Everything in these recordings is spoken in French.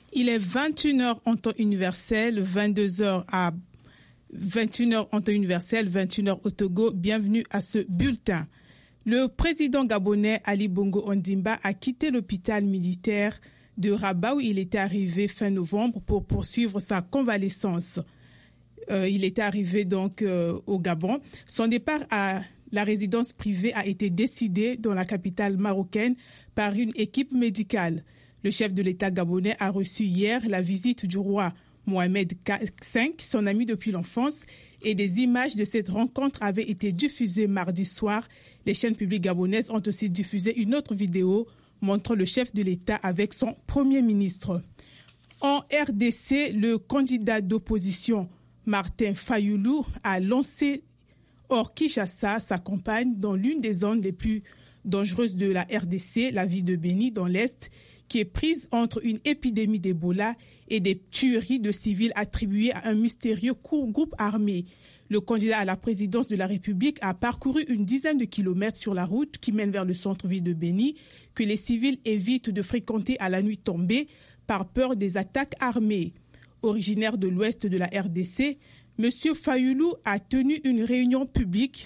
Il est 21h en temps universel, 22h à 21h en temps universel, 21h au Togo. Bienvenue à ce bulletin. Le président gabonais Ali Bongo Ondimba a quitté l'hôpital militaire de Rabat où il était arrivé fin novembre pour poursuivre sa convalescence. Il était arrivé donc au Gabon. Son départ à la résidence privée a été décidé dans la capitale marocaine par une équipe médicale. Le chef de l'État gabonais a reçu hier la visite du roi Mohamed V, son ami depuis l'enfance, et des images de cette rencontre avaient été diffusées mardi soir. Les chaînes publiques gabonaises ont aussi diffusé une autre vidéo montrant le chef de l'État avec son premier ministre. En RDC, le candidat d'opposition Martin Fayoulou a lancé hors Kinshasa sa campagne dans l'une des zones les plus dangereuses de la RDC, la ville de Béni, dans l'Est, qui est prise entre une épidémie d'Ebola et des tueries de civils attribuées à un mystérieux groupe armé. Le candidat à la présidence de la République a parcouru une dizaine de kilomètres sur la route qui mène vers le centre-ville de Béni, que les civils évitent de fréquenter à la nuit tombée par peur des attaques armées. Originaire de l'ouest de la RDC, M. Fayoulou a tenu une réunion publique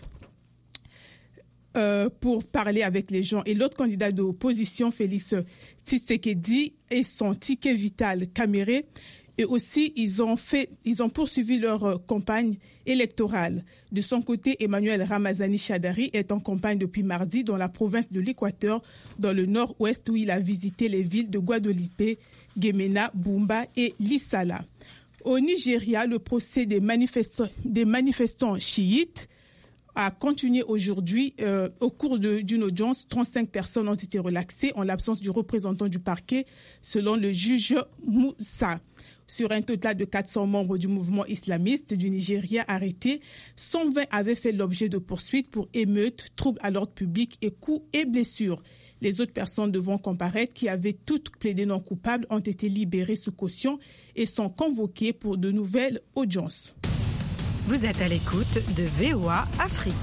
pour parler avec les gens. Et l'autre candidat d'opposition, Félix Tshisekedi, et son ticket vital Caméré, et aussi ils ont poursuivi leur campagne électorale. De son côté, Emmanuel Ramazani Chadari est en campagne depuis mardi dans la province de l'Équateur, dans le nord-ouest, où il a visité les villes de Guadeloupe, Guémena, Bumba et Lissala. Au Nigeria, le procès des manifestants chiites a continué aujourd'hui. Au cours d'une audience, 35 personnes ont été relaxées en l'absence du représentant du parquet, selon le juge Moussa. Sur un total de 400 membres du mouvement islamiste du Nigeria arrêtés, 120 avaient fait l'objet de poursuites pour émeutes, troubles à l'ordre public et coups et blessures. Les autres personnes devant comparaître, qui avaient toutes plaidé non coupables, ont été libérées sous caution et sont convoquées pour de nouvelles audiences. Vous êtes à l'écoute de VOA Afrique.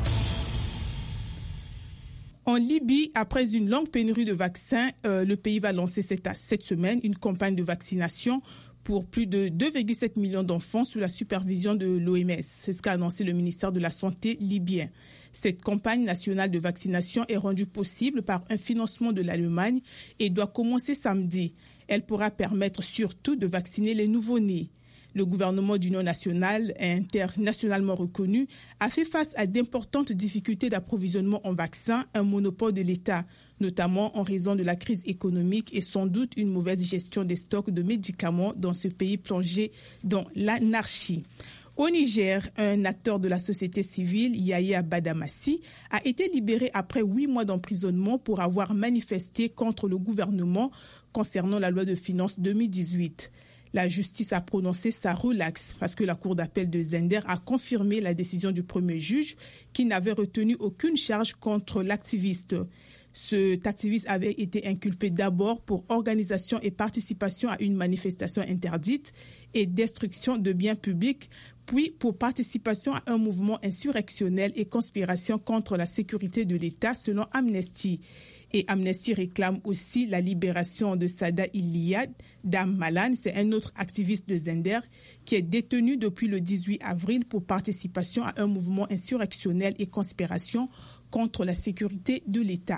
En Libye, après une longue pénurie de vaccins, le pays va lancer cette semaine une campagne de vaccination pour plus de 2,7 millions d'enfants sous la supervision de l'OMS. C'est ce qu'a annoncé le ministère de la Santé libyen. Cette campagne nationale de vaccination est rendue possible par un financement de l'Allemagne et doit commencer samedi. Elle pourra permettre surtout de vacciner les nouveau-nés. Le gouvernement d'union nationale et internationalement reconnu a fait face à d'importantes difficultés d'approvisionnement en vaccins, un monopole de l'État, notamment en raison de la crise économique et sans doute une mauvaise gestion des stocks de médicaments dans ce pays plongé dans l'anarchie. Au Niger, un acteur de la société civile, Yahya Badamassi, a été libéré après 8 mois d'emprisonnement pour avoir manifesté contre le gouvernement concernant la loi de finances 2018. La justice a prononcé sa relaxe parce que la cour d'appel de Zender a confirmé la décision du premier juge qui n'avait retenu aucune charge contre l'activiste. Cet activiste avait été inculpé d'abord pour organisation et participation à une manifestation interdite et destruction de biens publics, puis pour participation à un mouvement insurrectionnel et conspiration contre la sécurité de l'État selon Amnesty. Et Amnesty réclame aussi la libération de Sada Iliad Dam Malan, c'est un autre activiste de Zender qui est détenu depuis le 18 avril pour participation à un mouvement insurrectionnel et conspiration contre la sécurité de l'État.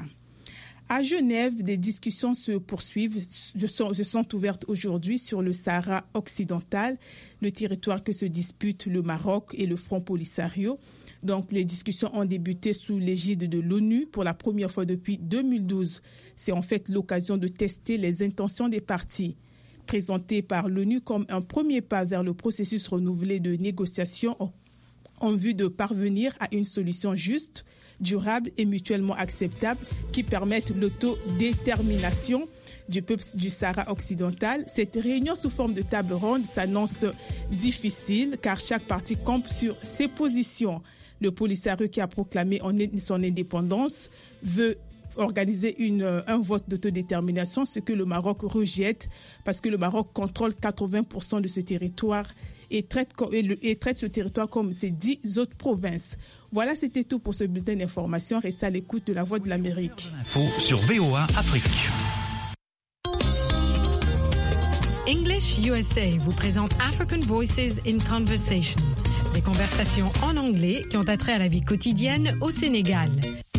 À Genève, des discussions se poursuivent, se sont ouvertes aujourd'hui sur le Sahara occidental, le territoire que se disputent le Maroc et le Front Polisario. Donc, les discussions ont débuté sous l'égide de l'ONU pour la première fois depuis 2012. C'est en fait l'occasion de tester les intentions des parties. Présenté par l'ONU comme un premier pas vers le processus renouvelé de négociation en vue de parvenir à une solution juste, durable et mutuellement acceptable qui permette l'autodétermination du peuple du Sahara occidental. Cette réunion sous forme de table ronde s'annonce difficile car chaque partie campe sur ses positions. Le Polisario qui a proclamé son indépendance veut organiser un vote d'autodétermination, ce que le Maroc rejette parce que le Maroc contrôle 80% de ce territoire et traite ce territoire comme ses 10 autres provinces. Voilà, c'était tout pour ce bulletin d'information. Restez à l'écoute de la Voix de l'Amérique. Info sur VOA Afrique. English USA vous présente African Voices in Conversation, des conversations en anglais qui ont attrait à la vie quotidienne au Sénégal.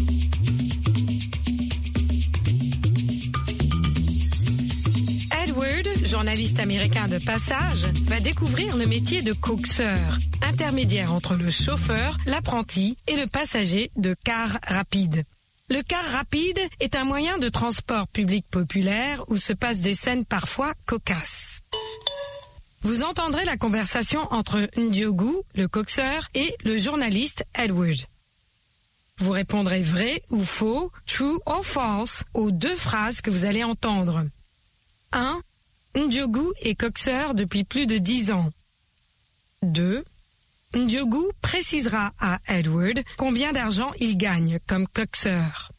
Edward, journaliste américain de passage, va découvrir le métier de coxeur, intermédiaire entre le chauffeur, l'apprenti et le passager de car rapide. Le car rapide est un moyen de transport public populaire où se passent des scènes parfois cocasses. Vous entendrez la conversation entre Ndiogu, le coxeur, et le journaliste Edward. Vous répondrez vrai ou faux, true or false, aux deux phrases que vous allez entendre. 1. Ndiogu est coxeur depuis plus de 10 ans. 2. Ndiogu précisera à Edward combien d'argent il gagne comme coxeur.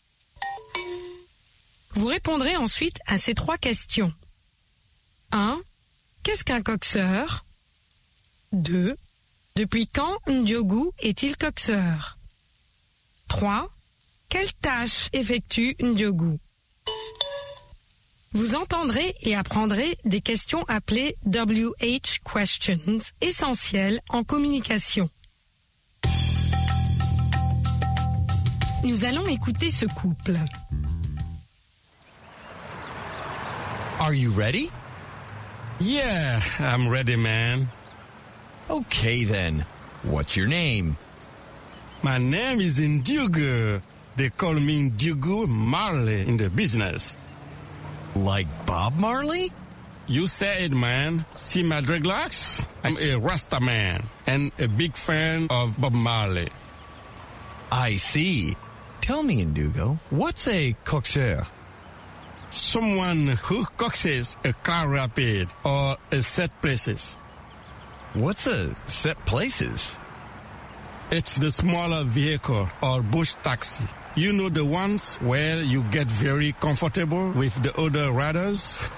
Vous répondrez ensuite à ces 3 questions. 1. Qu'est-ce qu'un coxeur? 2. Depuis quand Ndiogu est-il coxeur? 3. Quelle tâche effectue Ndiogu? Vous entendrez et apprendrez des questions appelées WH questions, essentielles en communication. Nous allons écouter ce couple. Are you ready? Yeah, I'm ready, man. Okay then. What's your name? My name is Ndiogu. They call me Ndiogu Marley in the business. Like Bob Marley? You said it, man. See my dreadlocks? I'm a Rasta man and a big fan of Bob Marley. I see. Tell me, Ndugo, what's a coxeur? Someone who coaxes a car rapid or a set places. What's a set places? It's the smaller vehicle or bush taxi. You know, the ones where you get very comfortable with the other riders?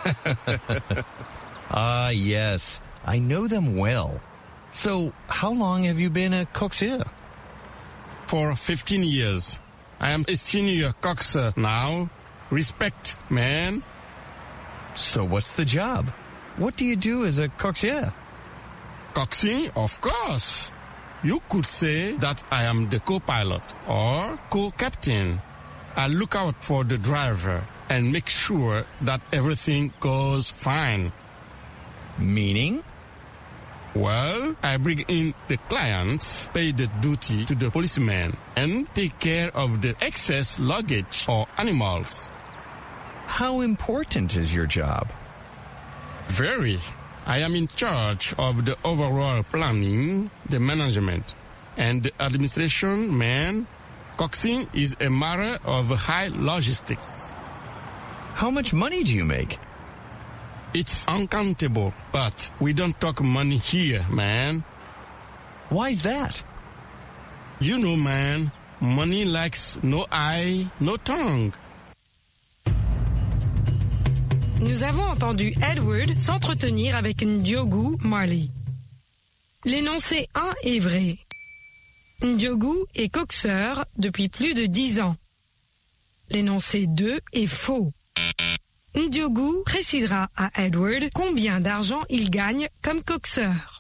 Ah, yes. I know them well. So, how long have you been a coxeur? For 15 years. I am a senior coxer now. Respect, man. So what's the job? What do you do as a coxeur? Coxing, of course. You could say that I am the co-pilot or co-captain. I look out for the driver and make sure that everything goes fine. Meaning? Well, I bring in the clients, pay the duty to the policeman, and take care of the excess luggage or animals. How important is your job? Very. I am in charge of the overall planning, the management, and the administration, man. Coxing is a matter of high logistics. How much money do you make? It's uncountable, but we don't talk money here, man. Why's that? You know, man, money likes no eye, no tongue. Nous avons entendu Edward s'entretenir avec Ndiogu Marley. L'énoncé 1 est vrai. Ndiogu est coxeur depuis plus de 10 ans. L'énoncé 2 est faux. Ndiogu précisera à Edward combien d'argent il gagne comme coxeur.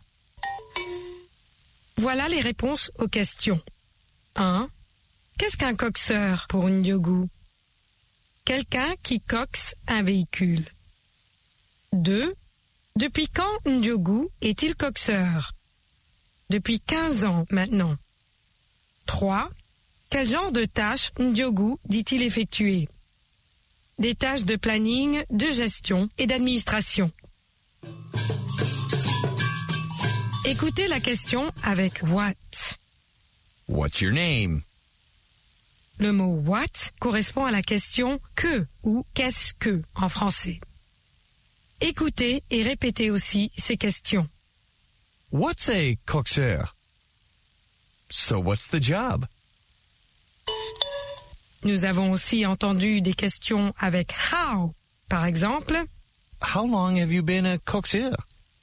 Voilà les réponses aux questions. 1. Qu'est-ce qu'un coxeur pour Ndiogu? Quelqu'un qui coxe un véhicule. 2. Depuis quand Ndiogu est-il coxeur? Depuis 15 ans maintenant. 3. Quel genre de tâches Ndiogu dit-il effectuer? Des tâches de planning, de gestion et d'administration. Écoutez la question avec what. What's your name? Le mot what correspond à la question que ou qu'est-ce que en français. Écoutez et répétez aussi ces questions. What's a coxeur? So what's the job? Nous avons aussi entendu des questions avec how. Par exemple, How long have you been a coxeur?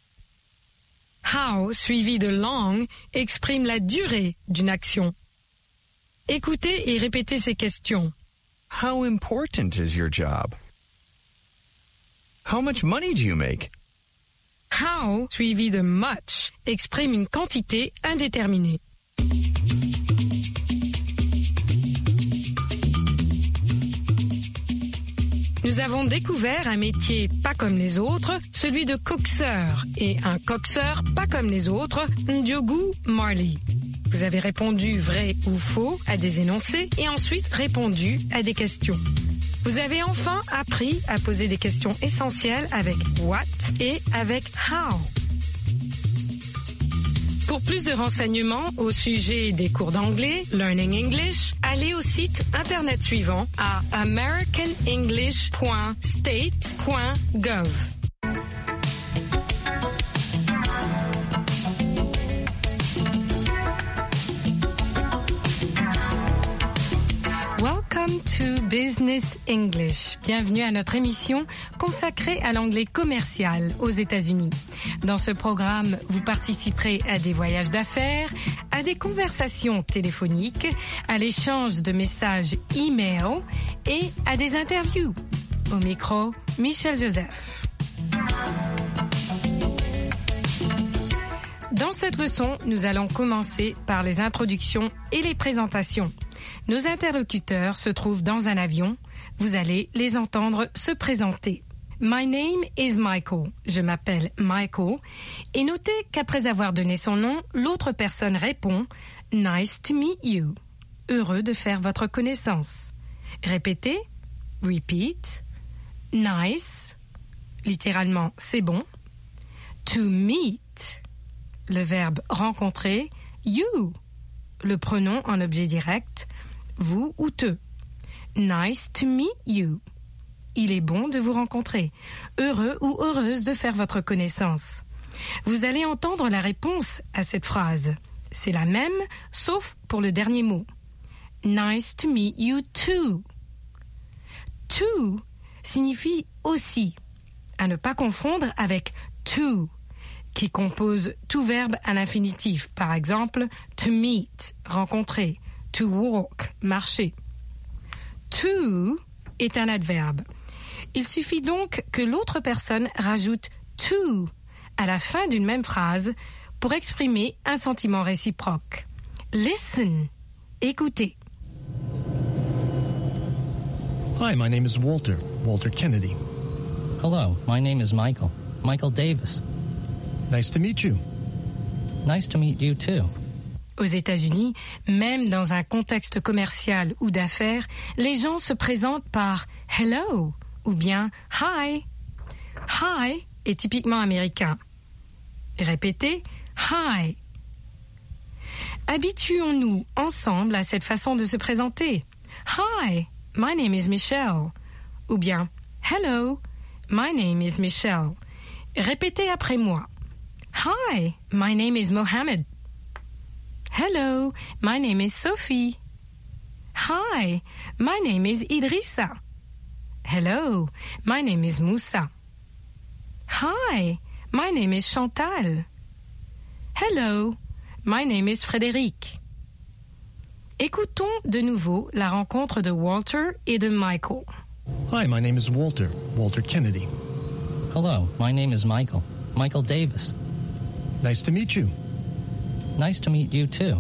how suivi de long exprime la durée d'une action. Écoutez et répétez ces questions. How important is your job? How much money do you make? How, suivi de much, exprime une quantité indéterminée. Nous avons découvert un métier pas comme les autres, celui de coxeur, et un coxeur pas comme les autres, Ndiogu Marley. Vous avez répondu vrai ou faux à des énoncés et ensuite répondu à des questions. Vous avez enfin appris à poser des questions essentielles avec what et avec how. Pour plus de renseignements au sujet des cours d'anglais, Learning English, allez au site internet suivant à americanenglish.state.gov. Welcome to Business English. Bienvenue à notre émission consacrée à l'anglais commercial aux États-Unis. Dans ce programme, vous participerez à des voyages d'affaires, à des conversations téléphoniques, à l'échange de messages e-mail et à des interviews. Au micro, Michel Joseph. Dans cette leçon, nous allons commencer par les introductions et les présentations. Nos interlocuteurs se trouvent dans un avion. Vous allez les entendre se présenter. My name is Michael. Je m'appelle Michael. Et notez qu'après avoir donné son nom, l'autre personne répond « Nice to meet you ». Heureux de faire votre connaissance. Répétez. Repeat. Nice. Littéralement, c'est bon. To meet. Le verbe rencontrer. You. Le pronom en objet direct. Vous ou te. Nice to meet you. Il est bon de vous rencontrer. Heureux ou heureuse de faire votre connaissance. Vous allez entendre la réponse à cette phrase. C'est la même, sauf pour le dernier mot. Nice to meet you too. To signifie aussi, à ne pas confondre avec to, qui compose tout verbe à l'infinitif. Par exemple, to meet, rencontrer. To walk, marcher. To est un adverbe. Il suffit donc que l'autre personne rajoute to à la fin d'une même phrase pour exprimer un sentiment réciproque. Listen, écoutez. Hi, my name is Walter Kennedy. Hello, my name is Michael Davis. Nice to meet you. Nice to meet you too. Aux États-Unis, même dans un contexte commercial ou d'affaires, les gens se présentent par « hello » ou bien « hi ». « Hi » est typiquement américain. Répétez « hi ». Habituons-nous ensemble à cette façon de se présenter. « Hi, my name is Michelle » ou bien « hello, my name is Michelle ». Répétez après moi. « Hi, my name is Mohammed ». Hello, my name is Sophie. Hi, my name is Idrissa. Hello, my name is Moussa. Hi, my name is Chantal. Hello, my name is Frédéric. Écoutons de nouveau la rencontre de Walter et de Michael. Hi, my name is Walter Kennedy. Hello, my name is Michael Davis. Nice to meet you. Nice to meet you too.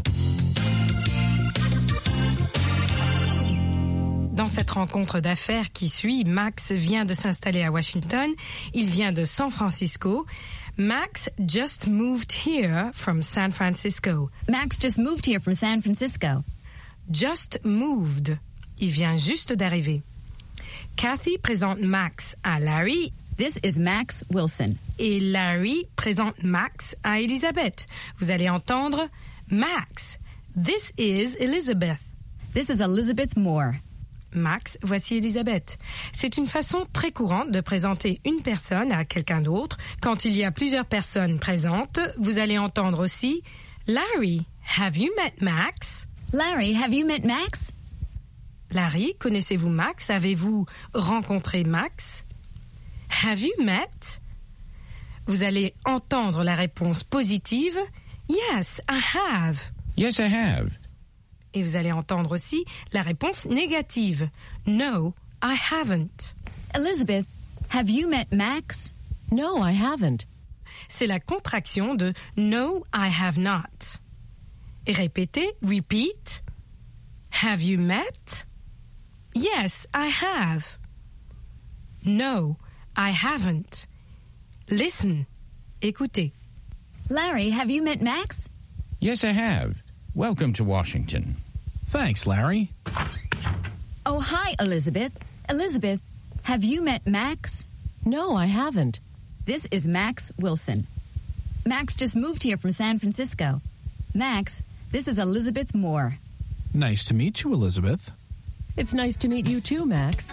Dans cette rencontre d'affaires qui suit, Max vient de s'installer à Washington. Il vient de San Francisco. Max just moved here from San Francisco. Max just moved here from San Francisco. Just moved. Il vient juste d'arriver. Kathy présente Max à Larry. This is Max Wilson. Et Larry présente Max à Elizabeth. Vous allez entendre Max. This is Elizabeth. This is Elizabeth Moore. Max, voici Elizabeth. C'est une façon très courante de présenter une personne à quelqu'un d'autre. Quand il y a plusieurs personnes présentes, vous allez entendre aussi Larry, have you met Max? Larry, have you met Max? Larry, connaissez-vous Max? Avez-vous rencontré Max? Have you met? Vous allez entendre la réponse positive. Yes, I have. Yes, I have. Et vous allez entendre aussi la réponse négative. No, I haven't. Elizabeth, have you met Max? No, I haven't. c'est la contraction de No, I have not. Et répétez, repeat. Have you met? Yes, I have. No, I haven't. Listen. Écoutez. Larry, have you met Max? Yes, I have. Welcome to Washington. Thanks, Larry. Oh, hi, Elizabeth. Elizabeth, have you met Max? No, I haven't. This is Max Wilson. Max just moved here from San Francisco. Max, this is Elizabeth Moore. Nice to meet you, Elizabeth. It's nice to meet you too, Max.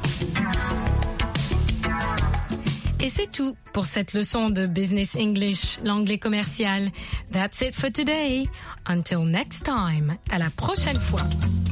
Et c'est tout pour cette leçon de Business English, l'anglais commercial. That's it for today. Until next time. À la prochaine fois.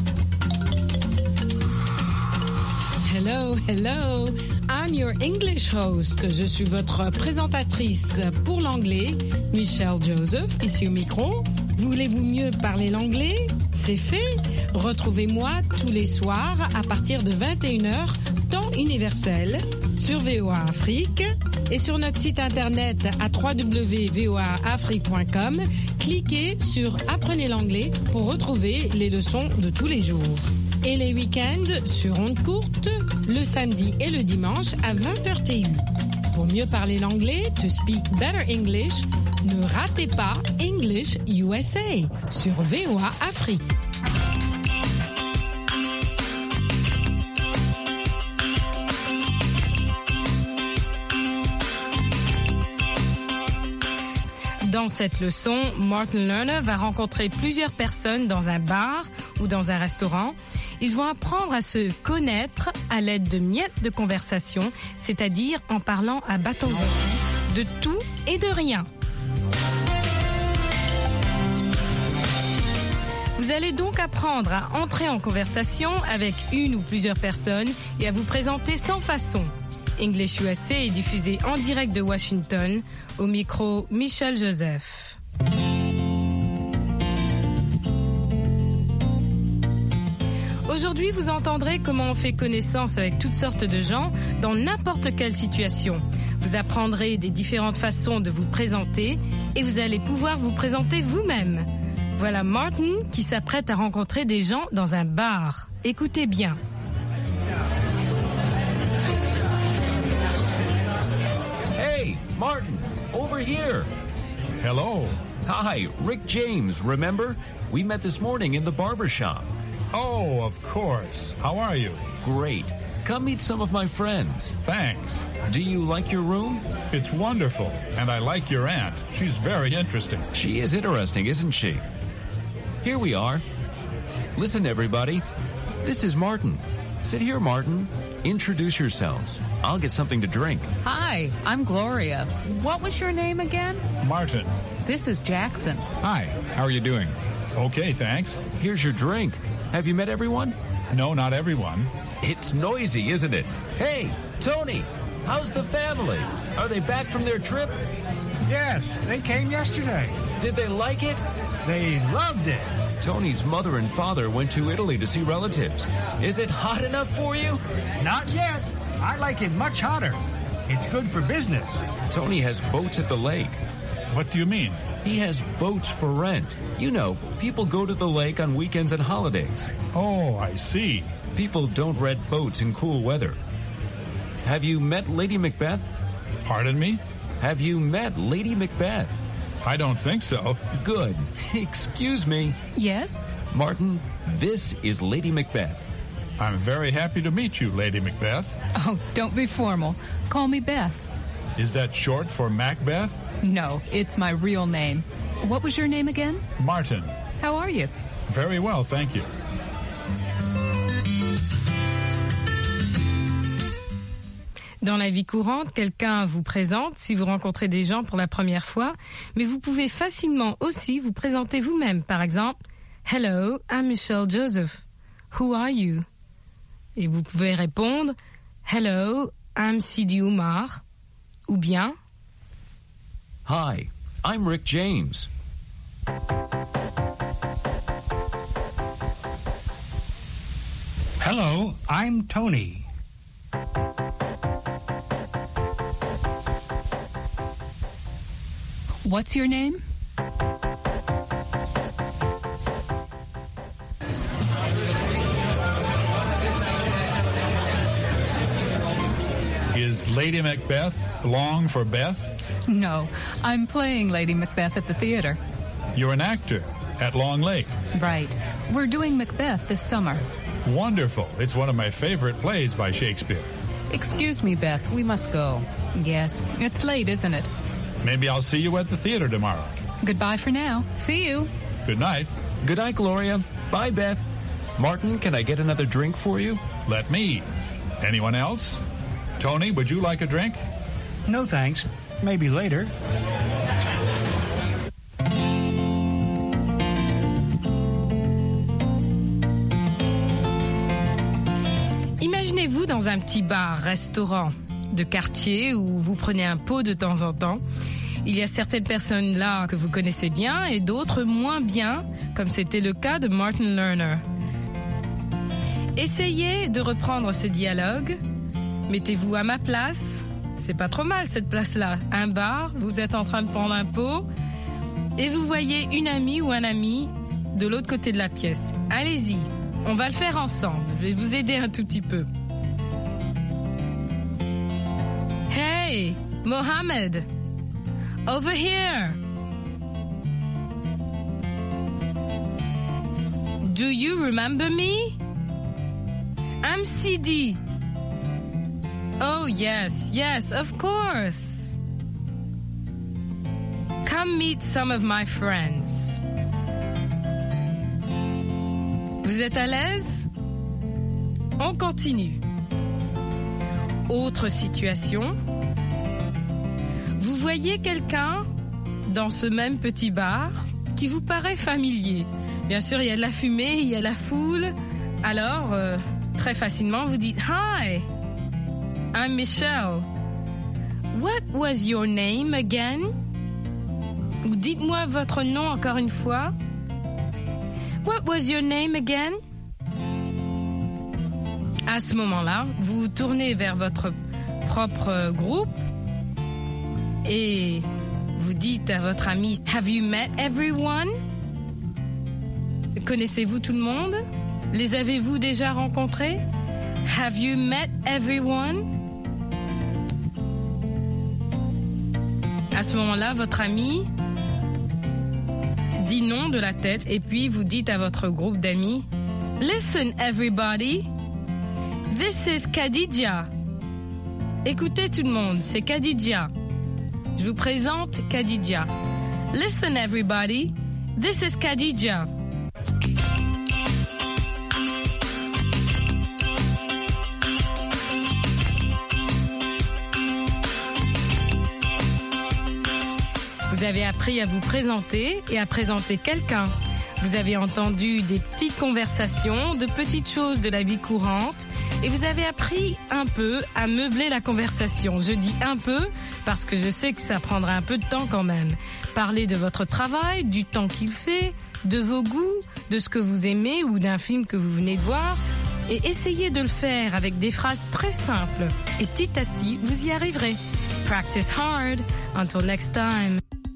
Hello, hello. I'm your English host. Je suis votre présentatrice pour l'anglais, Michelle Joseph, ici au micro. Voulez-vous mieux parler l'anglais? C'est fait. Retrouvez-moi tous les soirs à partir de 21h, temps universel, sur VOA Afrique et sur notre site internet à www.voaafrique.com. Cliquez sur Apprenez l'anglais pour retrouver les leçons de tous les jours. Et les week-ends sur ondes courtes, le samedi et le dimanche à 20h TU. Pour mieux parler l'anglais, to speak better English, ne ratez pas English USA sur VOA Afrique. Dans cette leçon, Martin Lerner va rencontrer plusieurs personnes dans un bar ou dans un restaurant. Ils vont apprendre à se connaître à l'aide de miettes de conversation, c'est-à-dire en parlant à bâton rompu de tout et de rien. Vous allez donc apprendre à entrer en conversation avec une ou plusieurs personnes et à vous présenter sans façon. English USA est diffusé en direct de Washington, au micro Michelle Joseph. Aujourd'hui, vous entendrez comment on fait connaissance avec toutes sortes de gens dans n'importe quelle situation. Vous apprendrez des différentes façons de vous présenter et vous allez pouvoir vous présenter vous-même. Voilà Martin qui s'apprête à rencontrer des gens dans un bar. Écoutez bien. Hey, Martin, over here. Hello. Hi, Rick James, remember? We met this morning in the barber shop. Oh, of course. How are you? Great. Come meet some of my friends. Thanks. Do you like your room? It's wonderful, and I like your aunt. She's very interesting. She is interesting, isn't she? Here we are. Listen, everybody. This is Martin. Sit here, Martin. Introduce yourselves. I'll get something to drink. Hi, I'm Gloria. What was your name again? Martin. This is Jackson. Hi, how are you doing? Okay, thanks. Here's your drink. Have you met everyone? No, not everyone. It's noisy, isn't it? Hey, Tony, how's the family? Are they back from their trip? Yes, they came yesterday. Did they like it? They loved it. Tony's mother and father went to Italy to see relatives. Is it hot enough for you? Not yet. I like it much hotter. It's good for business. Tony has boats at the lake. What do you mean? He has boats for rent. You know, people go to the lake on weekends and holidays. Oh, I see. People don't rent boats in cool weather. Have you met Lady Macbeth? Pardon me? Have you met Lady Macbeth? I don't think so. Good. Excuse me. Yes? Martin, this is Lady Macbeth. I'm very happy to meet you, Lady Macbeth. Oh, don't be formal. Call me Beth. Is that short for Macbeth? No, it's my real name. What was your name again? Martin. How are you? Very well, thank you. Dans la vie courante, quelqu'un vous présente si vous rencontrez des gens pour la première fois, mais vous pouvez facilement aussi vous présenter vous-même. Par exemple, « Hello, I'm Michelle Joseph. Who are you? » Et vous pouvez répondre « Hello, I'm Sidi Oumar. » Ou bien « Hi, I'm Rick James. » Hello, I'm Tony. What's your name? Is Lady Macbeth long for Beth? No, I'm playing Lady Macbeth at the theater. You're an actor at Long Lake. Right. We're doing Macbeth this summer. Wonderful. It's one of my favorite plays by Shakespeare. Excuse me, Beth. We must go. Yes, it's late, isn't it? Maybe I'll see you at the theater tomorrow. Goodbye for now. See you. Good night. Good night, Gloria. Bye, Beth. Martin, can I get another drink for you? Let me. Anyone else? Tony, would you like a drink? No, thanks. Maybe later. Imaginez-vous dans un petit bar-restaurant de quartier où vous prenez un pot de temps en temps. Il y a certaines personnes là que vous connaissez bien et d'autres moins bien, comme c'était le cas de Martin Lerner. Essayez de reprendre ce dialogue. Mettez-vous à ma place. C'est pas trop mal cette place-là. Un bar, vous êtes en train de prendre un pot et vous voyez une amie ou un ami de l'autre côté de la pièce. Allez-y, on va le faire ensemble. Je vais vous aider un tout petit peu. Hey, Mohammed, over here. Do you remember me? I'm CD. Oh, yes, of course. Come meet some of my friends. Vous êtes à l'aise? On continue. Autre situation. Vous voyez quelqu'un dans ce même petit bar qui vous paraît familier. Bien sûr, il y a de la fumée, il y a la foule. Alors, très facilement, vous dites « Hi, I'm Michelle. What was your name again? » Dites-moi votre nom encore une fois. What was your name again? À ce moment-là, vous vous tournez vers votre propre groupe et vous dites à votre ami « Have you met everyone? » Connaissez-vous tout le monde? Les avez-vous déjà rencontrés? Have you met everyone? À ce moment-là, votre ami dit non de la tête et puis vous dites à votre groupe d'amis « Listen everybody, this is Khadija. » Écoutez tout le monde, c'est Khadija. Je vous présente Khadija. « Listen everybody, this is Khadija. » Vous avez appris à vous présenter et à présenter quelqu'un. Vous avez entendu des petites conversations, de petites choses de la vie courante et vous avez appris un peu à meubler la conversation. Je dis un peu parce que je sais que ça prendra un peu de temps quand même. Parler de votre travail, du temps qu'il fait, de vos goûts, de ce que vous aimez ou d'un film que vous venez de voir et essayez de le faire avec des phrases très simples et petit à petit, vous y arriverez. Practice hard. Until next time.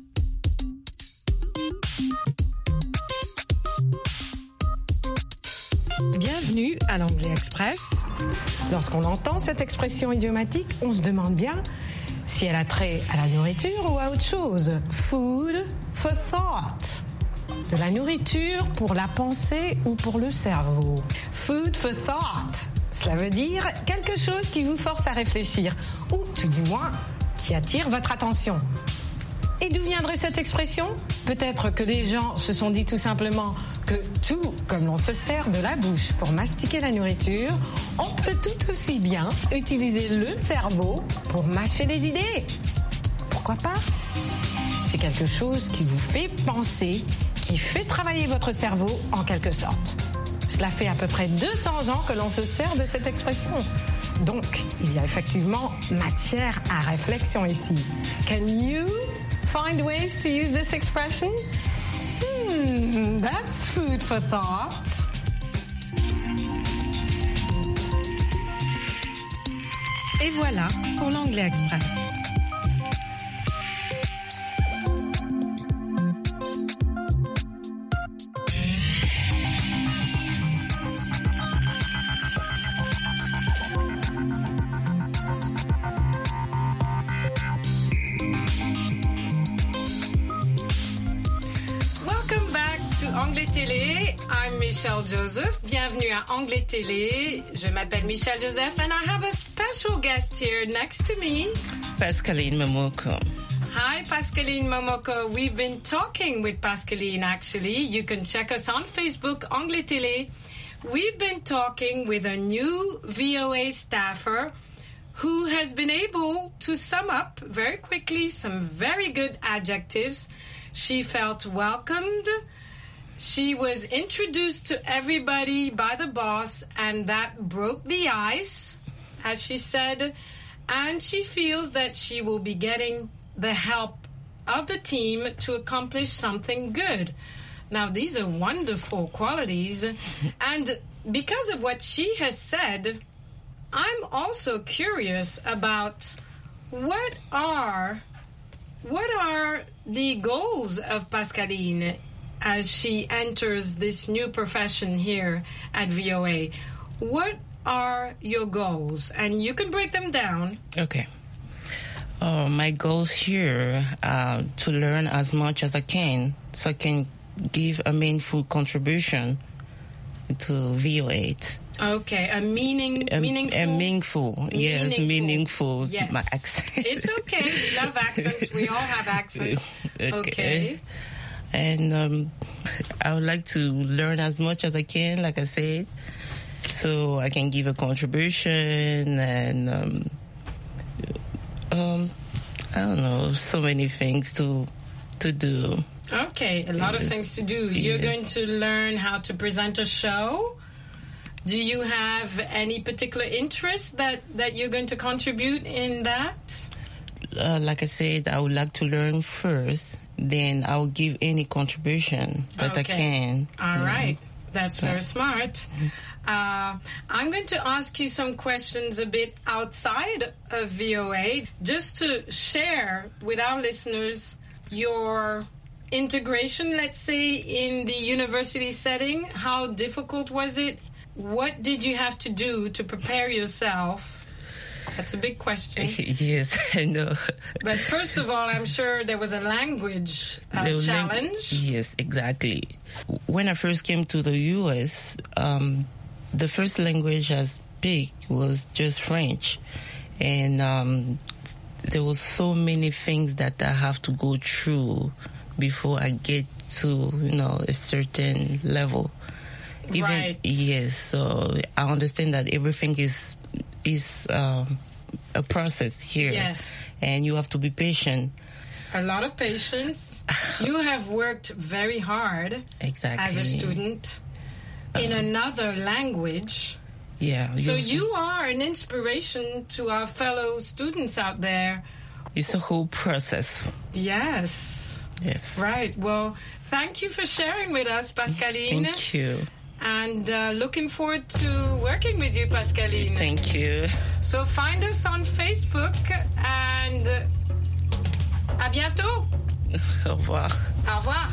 Bienvenue à l'Anglais Express. Lorsqu'on entend cette expression idiomatique, on se demande bien si elle a trait à la nourriture ou à autre chose. Food for thought. De la nourriture pour la pensée ou pour le cerveau. Food for thought. Cela veut dire quelque chose qui vous force à réfléchir ou tout du moins qui attire votre attention. Et d'où viendrait cette expression? Peut-être que les gens se sont dit tout simplement que tout comme l'on se sert de la bouche pour mastiquer la nourriture, on peut tout aussi bien utiliser le cerveau pour mâcher des idées. Pourquoi pas? C'est quelque chose qui vous fait penser, qui fait travailler votre cerveau en quelque sorte. Cela fait à peu près 200 ans que l'on se sert de cette expression. Donc, il y a effectivement matière à réflexion ici. Can you find ways to use this expression? That's food for thought. Et voilà pour l'Anglais Express. Anglais Télé. I'm Michelle Joseph. Bienvenue à Anglais Télé. Je m'appelle Michelle Joseph and I have a special guest here next to me. Pascaline Momoko. Hi, Pascaline Momoko. We've been talking with Pascaline, actually. You can check us on Facebook, Anglais Télé. We've been talking with a new VOA staffer who has been able to sum up very quickly some very good adjectives. She felt welcomed. She was introduced to everybody by the boss, and that broke the ice, as she said. And she feels that she will be getting the help of the team to accomplish something good. Now, these are wonderful qualities. And because of what she has said, I'm also curious about what are the goals of Pascaline as she enters this new profession here at VOA. What are your goals? And you can break them down. Okay. My goals here are to learn as much as I can so I can give a meaningful contribution to VOA. Okay, meaningful. Yes, meaningful. Yes. My accent. It's okay. We love accents. We all have accents. Okay. And I would like to learn as much as I can, like I said, so I can give a contribution and I don't know, so many things to do. Okay, a lot of things to do. You're going to learn how to present a show. Do you have any particular interest that you're going to contribute in that? Like I said, I would like to learn first, then I'll give any contribution that I can. All right. That's very smart. I'm going to ask you some questions a bit outside of VOA, just to share with our listeners your integration, let's say, in the university setting. How difficult was it? What did you have to do to prepare yourself? That's a big question. Yes, I know. But first of all, I'm sure there was a language challenge. Yes, exactly. When I first came to the U.S., the first language I speak was just French. And there was so many things that I have to go through before I get to, a certain level. Right. Yes, so I understand that everything is a process here. Yes. And you have to be patient. A lot of patience. You have worked very hard as a student in another language. Yeah. So you are an inspiration to our fellow students out there. It's a whole process. Yes. Yes. Right. Well, thank you for sharing with us, Pascaline. Thank you. And looking forward to working with you, Pascaline. Thank you. So find us on Facebook and à bientôt. Au revoir. Au revoir.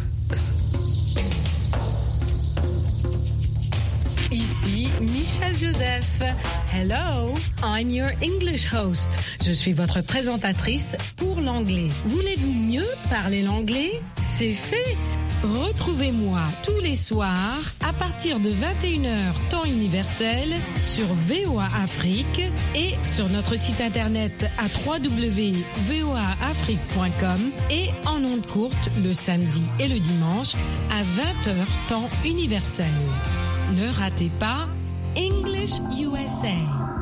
Ici Michelle Joseph. Hello, I'm your English host. Je suis votre présentatrice pour l'anglais. Voulez-vous mieux parler l'anglais? C'est fait. Retrouvez-moi tous les soirs à partir de 21h temps universel sur VOA Afrique et sur notre site internet à www.voaafrique.com et en ondes courtes le samedi et le dimanche à 20h temps universel. Ne ratez pas English USA.